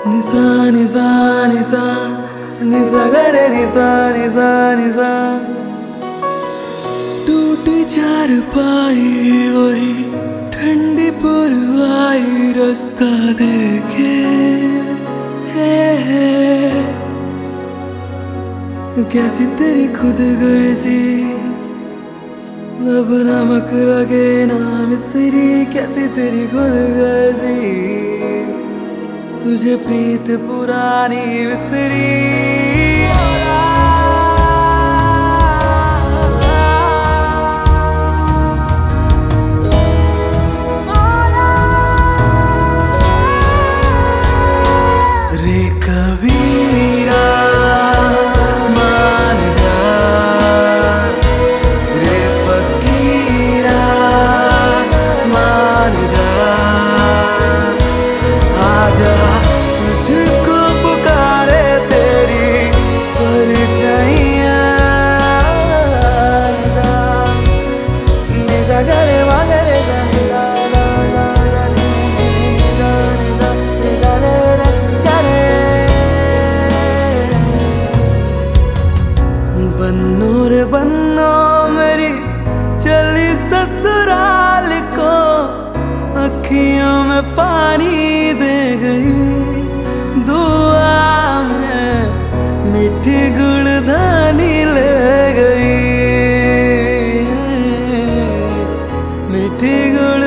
निसा निसा निसा निसा गरे निसा निसा निसा टूटी चारपाई वही ठंडी पुरवाई रास्ता देखे कैसी तेरी खुद गर्जी लब नमक लगे ना मिसरी कैसी तेरी खुद गर्जी तुझे प्रीत पुरानी विसरी रे कबीरा मान जा रे फकीरा मान जा आजा तुझको पुकारे तेरी परछाइयाँ निजा गरे मगरे निजा बन्नो रे बन्नो मेरी चली ससुराल को अखियों में पानी दे गई दुआ में मीठी गुड़धानी ले गई मीठी गुड़